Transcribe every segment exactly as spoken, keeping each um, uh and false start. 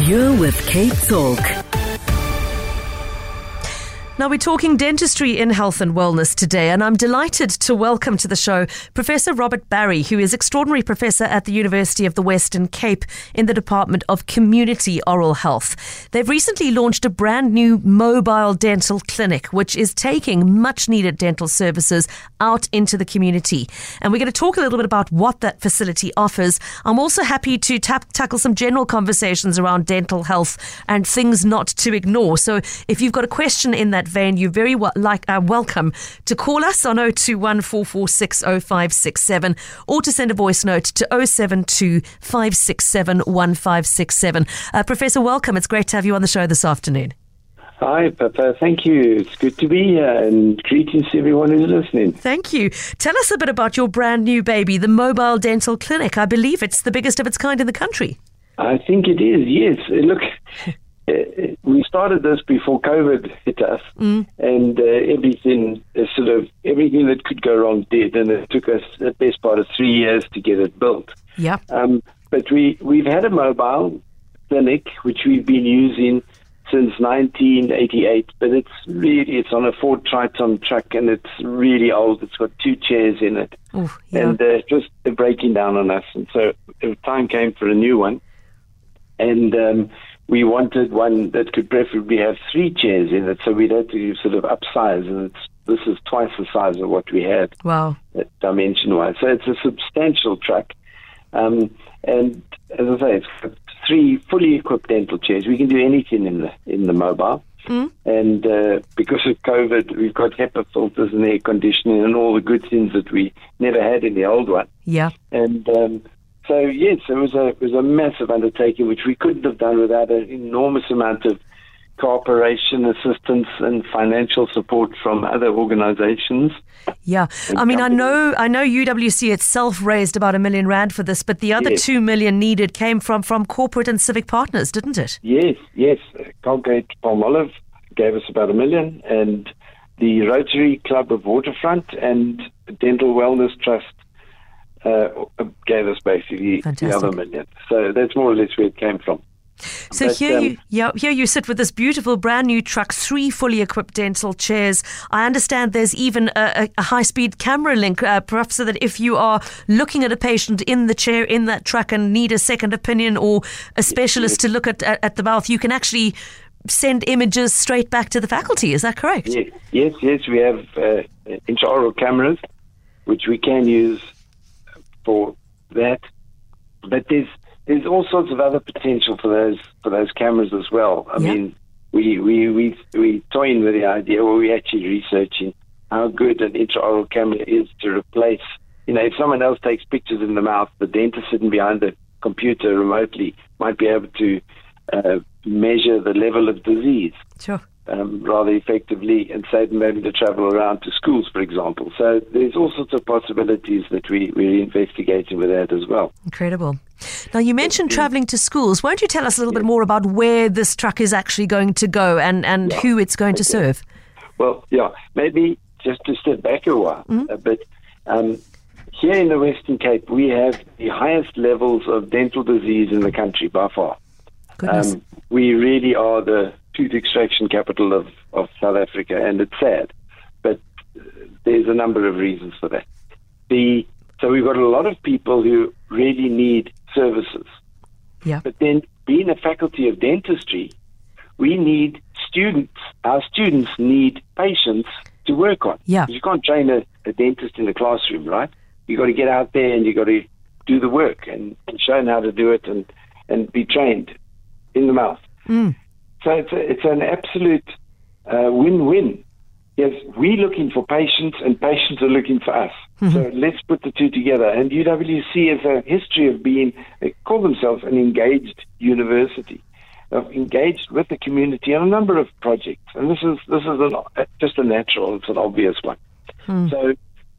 You're with Cape Talk. Now, we're talking dentistry in health and wellness today, and I'm delighted to welcome to the show Professor Robert Barry, who is Extraordinary Professor at the University of the Western Cape in the Department of Community Oral Health. They've recently launched a brand new mobile dental clinic, which is taking much needed dental services out into the community. And we're going to talk a little bit about what that facility offers. I'm also happy to tap, tackle some general conversations around dental health and things not to ignore. So if you've got a question in that vein, you're very well, like uh, welcome to call us on oh two one, four four six, oh five six seven or to send a voice note to oh seven two, five six seven, one five six seven. Uh, Professor, welcome. It's great to have you on the show this afternoon. Hi, Papa. Thank you. It's good to be here, and greetings to everyone who's listening. Thank you. Tell us a bit about your brand new baby, the Mobile Dental Clinic. I believe it's the biggest of its kind in the country. I think it is, yes. Look, we started this before COVID hit us, mm. and uh, everything, uh, sort of, everything that could go wrong did, and it took us the best part of three years to get it built. Yeah. Um, but we, we've had a mobile clinic, which we've been using since nineteen eighty-eight, but it's really, it's on a Ford Triton truck, and it's really old. It's got two chairs in it, Ooh, yeah. and uh, just breaking down on us. And so the time came for a new one, and um, we wanted one that could preferably have three chairs in it, so we'd had to sort of upsize, and it's, this is twice the size of what we had. Wow. Dimension-wise. So it's a substantial truck. Um, and as I say, it's got three fully equipped dental chairs. We can do anything in the in the mobile. Mm. And uh, because of COVID, we've got HEPA filters and air conditioning and all the good things that we never had in the old one. Yeah. And um, so, yes, it was a it was a massive undertaking, which we couldn't have done without an enormous amount of cooperation, assistance, and financial support from other organizations. Yeah, I mean, companies. I know I know U W C itself raised about a million rand for this, but the other yes. two million needed came from, from corporate and civic partners, didn't it? Yes, yes. Colgate Palmolive gave us about a million, and the Rotary Club of Waterfront and Dental Wellness Trust uh, gave us basically Fantastic. the other million. So that's more or less where it came from. So but, here, um, you, yeah, here you sit with this beautiful brand new truck, three fully equipped dental chairs. I understand there's even a, a high-speed camera link, uh, perhaps so that if you are looking at a patient in the chair, in that truck, and need a second opinion or a specialist yes. to look at, at at the mouth, you can actually send images straight back to the faculty. Is that correct? Yes, yes, yes. We have uh, intraoral cameras, which we can use for that. But there's There's all sorts of other potential for those for those cameras as well. I yeah. mean, we we we we toying with the idea, or we're actually researching how good an intraoral camera is to replace. You know, if someone else takes pictures in the mouth, the dentist sitting behind the computer remotely might be able to uh, measure the level of disease. Sure. Um, rather effectively, and save them having to travel around to schools, for example. So there's all sorts of possibilities that we, we're investigating with that as well. Incredible. Now, you mentioned yeah. travelling to schools. Won't you tell us a little yeah. bit more about where this truck is actually going to go and, and yeah. who it's going okay. to serve? Well, yeah, maybe just to step back a while, mm-hmm. a bit. Um, here in the Western Cape, we have the highest levels of dental disease in the country by far. Goodness. Um, we really are the tooth extraction capital of, of South Africa, and it's sad, but there's a number of reasons for that. The so we've got a lot of people who really need services. Yeah. But then, being a faculty of dentistry, we need students. Our students need patients to work on. Yeah. You can't train a, a dentist in the classroom, right? You got to get out there and you got to do the work and, and show them how to do it and, and be trained in the mouth. Mm. So it's, a, it's an absolute uh, win-win. Yes, we're looking for patients and patients are looking for us. Mm-hmm. So let's put the two together. And U W C has a history of being, they call themselves an engaged university, of engaged with the community on a number of projects. And this is this is an, just a natural, it's an obvious one. Mm. So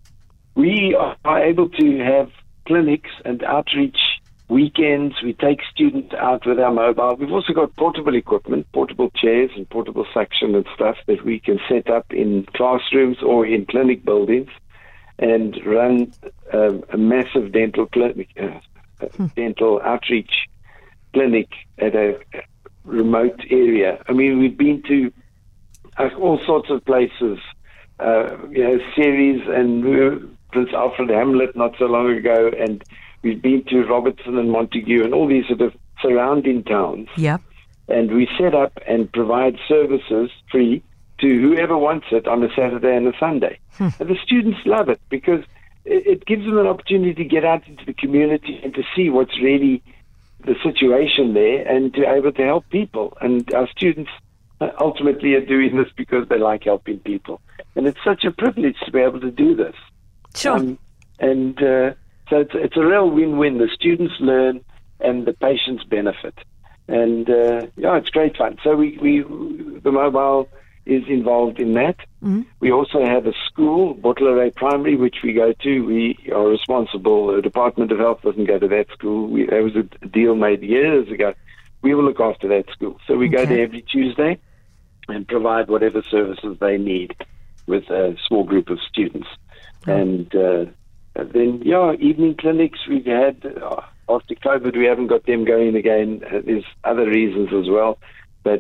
we are able to have clinics and outreach weekends. We take students out with our mobile. We've also got portable equipment, portable chairs and portable suction and stuff that we can set up in classrooms or in clinic buildings and run uh, a massive dental clinic, uh, hmm. dental outreach clinic at a remote area. I mean, we've been to uh, all sorts of places, uh, you know, Ceres and uh, Prince Alfred Hamlet not so long ago, and we've been to Robertson and Montague and all these sort of surrounding towns. Yeah. And we set up and provide services free to whoever wants it on a Saturday and a Sunday. Hmm. And the students love it because it, it gives them an opportunity to get out into the community and to see what's really the situation there and to be able to help people. And our students ultimately are doing this because they like helping people. And it's such a privilege to be able to do this. Sure. Um, and uh, so it's, it's a real win-win. The students learn and the patients benefit. And, uh, yeah, it's great fun. So we, we the mobile is involved in that. Mm-hmm. We also have a school, Bottleray Primary, which we go to. We are responsible. The Department of Health doesn't go to that school. We, there was a deal made years ago. We will look after that school. So we okay. go there every Tuesday and provide whatever services they need with a small group of students. Oh. And uh, then, yeah, evening clinics we've had. Uh, After COVID, we haven't got them going again. Uh, there's other reasons as well. But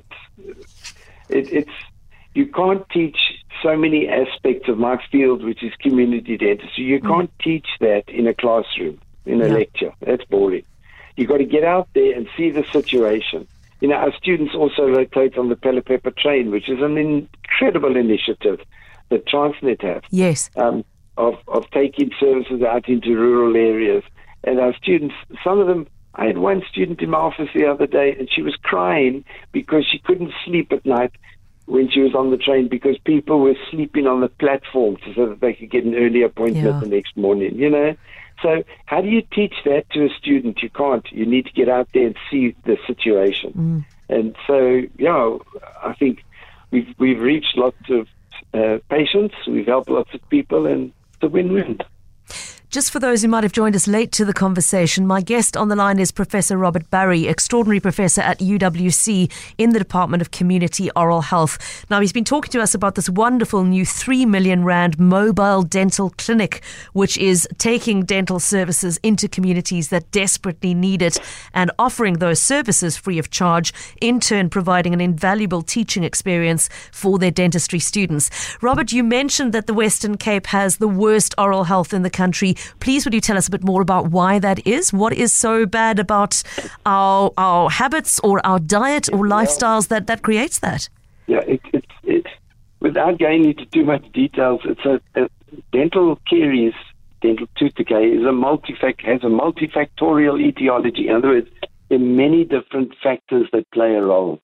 it, it's you can't teach so many aspects of my field, which is community dentistry. You can't mm. teach that in a classroom, in a yeah. lecture. That's boring. You've got to get out there and see the situation. You know, our students also rotate on the Pellepepper train, which is an incredible initiative that Transnet have. Yes. Um, of, of taking services out into rural areas. And our students, some of them, I had one student in my office the other day, and she was crying because she couldn't sleep at night when she was on the train because people were sleeping on the platform so that they could get an early appointment yeah. the next morning, you know. So how do you teach that to a student? You can't. You need to get out there and see the situation. Mm. And so, yeah, I think we've, we've reached lots of uh, patients, we've helped lots of people, and it's a win-win. Just for those who might have joined us late to the conversation, my guest on the line is Professor Robert Barry, Extraordinary Professor at U W C in the Department of Community Oral Health. Now, he's been talking to us about this wonderful new three million rand mobile dental clinic, which is taking dental services into communities that desperately need it and offering those services free of charge, in turn providing an invaluable teaching experience for their dentistry students. Robert, you mentioned that the Western Cape has the worst oral health in the country. Please, would you tell us a bit more about why that is? What is so bad about our our habits or our diet or lifestyles that, that creates that? Yeah, it, it, it, without going into too much details, it's a, a dental caries, dental tooth decay, is a multifac has a multifactorial etiology. In other words, there are many different factors that play a role,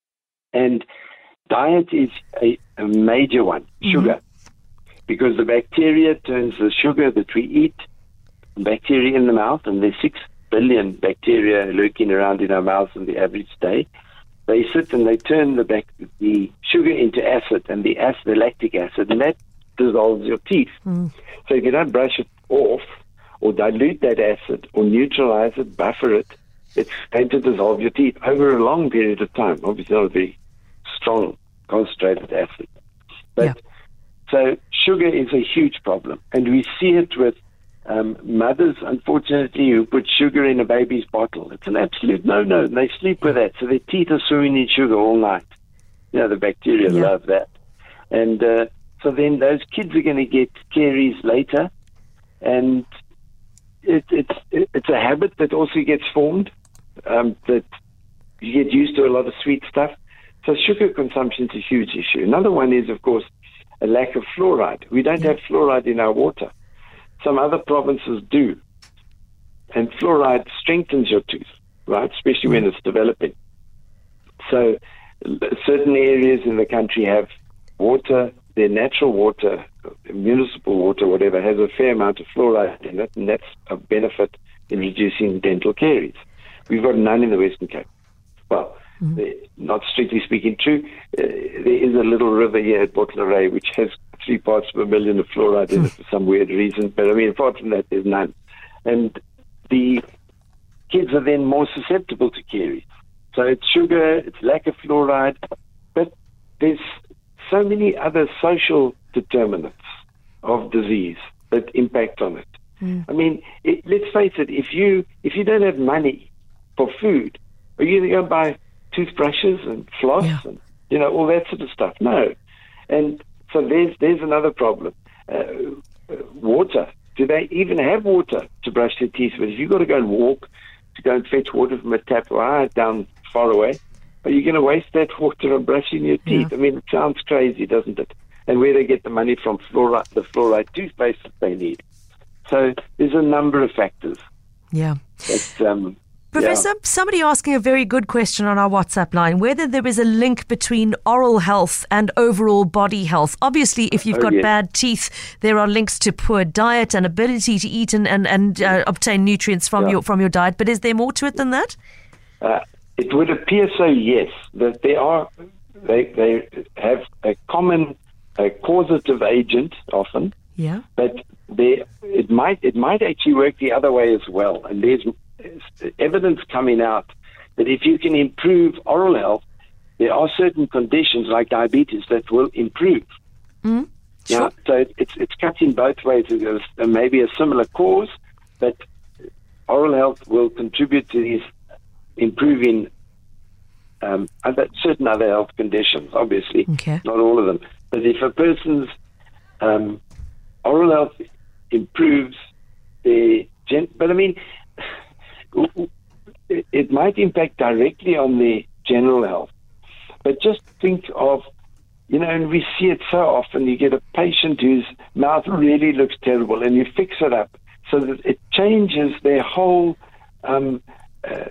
and diet is a, a major one. Sugar. Mm-hmm. Because the bacteria turns the sugar that we eat, bacteria in the mouth, and there's six billion bacteria lurking around in our mouth in the average day. They sit and they turn the bac- the sugar into acid, and the acid, the lactic acid, and that dissolves your teeth. Mm. So if you don't brush it off, or dilute that acid, or neutralize it, buffer it, it's going to dissolve your teeth over a long period of time. Obviously not a very strong, concentrated acid. But yeah. So sugar is a huge problem, and we see it with um, mothers, unfortunately, who put sugar in a baby's bottle. It's an absolute no-no, and they sleep with that, so their teeth are swimming in sugar all night. You know, the bacteria yeah. love that. And uh, so then those kids are going to get caries later, and it, it's it's a habit that also gets formed, um, that you get used to a lot of sweet stuff. So sugar consumption is a huge issue. Another one is, of course, a lack of fluoride. We don't have fluoride in our water. Some other provinces do. And fluoride strengthens your tooth, right? Especially when it's developing. So certain areas in the country have water, their natural water, municipal water, whatever, has a fair amount of fluoride in it, and that's a benefit in reducing dental caries. We've got none in the Western Cape. Well, mm-hmm. not strictly speaking true. Uh, there is a little river here at Bottleray which has three parts per million of fluoride in it for some weird reason. But I mean, apart from that, there's none. And the kids are then more susceptible to caries. So it's sugar, it's lack of fluoride, but there's so many other social determinants of disease that impact on it. Mm. I mean, it, let's face it, if you if you don't have money for food, are you going to go and buy toothbrushes and floss Yeah. and, you know, all that sort of stuff. No. And so there's there's another problem. Uh, water. Do they even have water to brush their teeth with? If you've got to go and walk to go and fetch water from a tap right down far away, are you going to waste that water on brushing your teeth? Yeah. I mean, it sounds crazy, doesn't it? And where they get the money from fluoride, the fluoride toothpaste that they need. So there's a number of factors. Yeah. That, um, Professor, yeah. somebody asking a very good question on our WhatsApp line, whether there is a link between oral health and overall body health. Obviously, if you've Oh, got yes. bad teeth, there are links to poor diet and ability to eat and, and, and uh, obtain nutrients from Yeah. your from your diet. But is there more to it than that? Uh, it would appear so, yes, that they are, they, they have a common uh, causative agent often, Yeah. but they, it might it might actually work the other way as well. And there's evidence coming out that if you can improve oral health, there are certain conditions like diabetes that will improve. Mm, Yeah, sure. so it's it's cutting both ways. There's maybe a similar cause, but oral health will contribute to these improving um, other, certain other health conditions. Obviously, Okay. not all of them. But if a person's um, oral health improves, the gen- but I mean, it, it might impact directly on the general health. But just think of, you know, and we see it so often. You get a patient whose mouth really looks terrible, and you fix it up so that it changes their whole um, uh,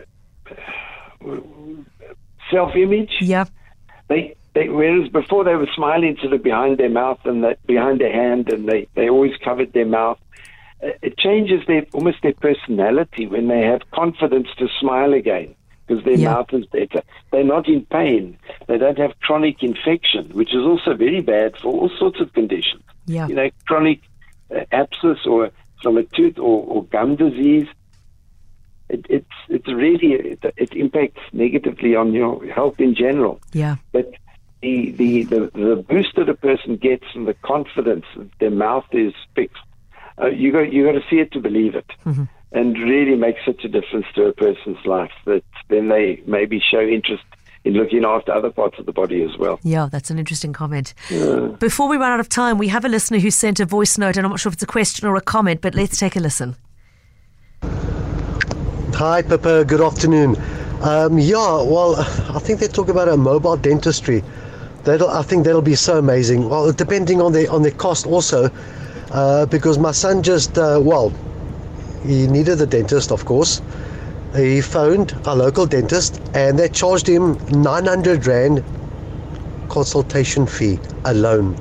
self-image. Yeah. They, they, whereas before they were smiling sort of behind their mouth and the, behind their hand, and they, they always covered their mouth. Uh, It changes their almost their personality when they have confidence to smile again because their Yeah. mouth is better. They're not in pain. They don't have chronic infection, which is also very bad for all sorts of conditions. Yeah. You know, chronic uh, abscess or from a tooth or, or gum disease. It, it's it's really it, it impacts negatively on your health in general. Yeah. But the, the, the, the boost that a person gets from the confidence that their mouth is fixed, uh, you got you got to see it to believe it, Mm-hmm. and really make such a difference to a person's life that then they maybe show interest in looking after other parts of the body as well. Yeah, that's an interesting comment. Before we run out of time, we have a listener who sent a voice note, and I'm not sure if it's a question or a comment, but let's take a listen. Hi, Pippa. Good afternoon. Um, yeah, well, I think they talk about a mobile dentistry. That'll, I think that'll be so amazing. Well, depending on the on the cost also, uh, because my son just, uh, well, he needed a dentist, of course. He phoned a local dentist, and they charged him nine hundred rand consultation fee alone.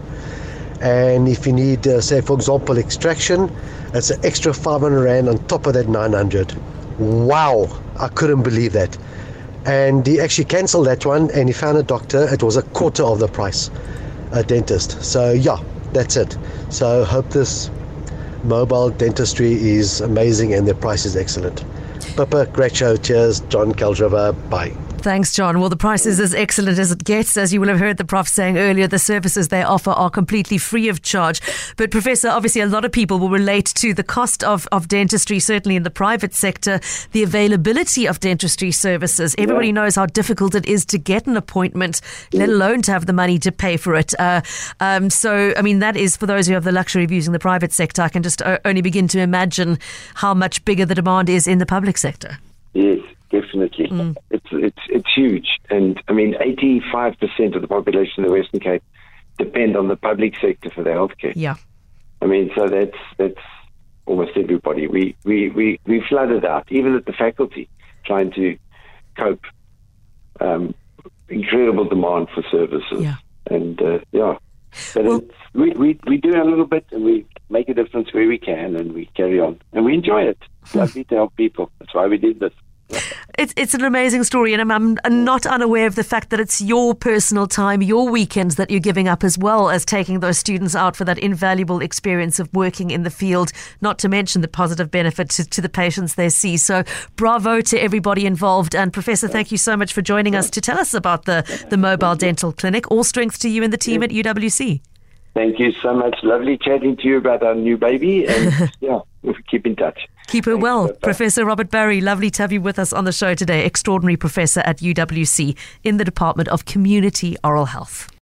And if you need, uh, say, for example, extraction, it's an extra five hundred rand on top of that nine hundred. Wow, I couldn't believe that. And he actually cancelled that one, and he found a doctor. It was a quarter of the price, a dentist. So yeah, that's it. So hope this mobile dentistry is amazing and the price is excellent. Pippa, great show. Cheers. John Caldriver. Bye. Thanks, John. Well, the price is as excellent as it gets. As you will have heard the Prof saying earlier, the services they offer are completely free of charge. But, Professor, obviously a lot of people will relate to the cost of, of dentistry, certainly in the private sector, the availability of dentistry services. Everybody Yeah. knows how difficult it is to get an appointment, let alone to have the money to pay for it. Uh, um, so, I mean, that is for those who have the luxury of using the private sector. I can just uh, only begin to imagine how much bigger the demand is in the public sector. Yes, definitely. Mm. It's it's it's huge, and I mean, eighty-five percent of the population of the Western Cape depend on the public sector for their healthcare. Yeah. I mean, so that's that's almost everybody. We we we we flooded out, even at the faculty, trying to cope. Um, incredible demand for services, Yeah. and uh, yeah, but Well- it's, we we we do a little bit, and we make a difference where we can, and we carry on, and we enjoy it. It's lovely to help people. That's why we did this. It's it's an amazing story, and I'm, I'm not unaware of the fact that it's your personal time, your weekends that you're giving up, as well as taking those students out for that invaluable experience of working in the field, not to mention the positive benefit to, to the patients they see. So bravo to everybody involved. And Professor, thank you so much for joining us to tell us about the, the mobile dental clinic. All strength to you and the team at U W C. Thank you so much. Lovely chatting to you about our new baby, and yeah, we'll keep in touch. Keep her Thanks, well. Papa. Professor Robert Barry, lovely to have you with us on the show today. Extraordinary professor at U W C in the Department of Community Oral Health.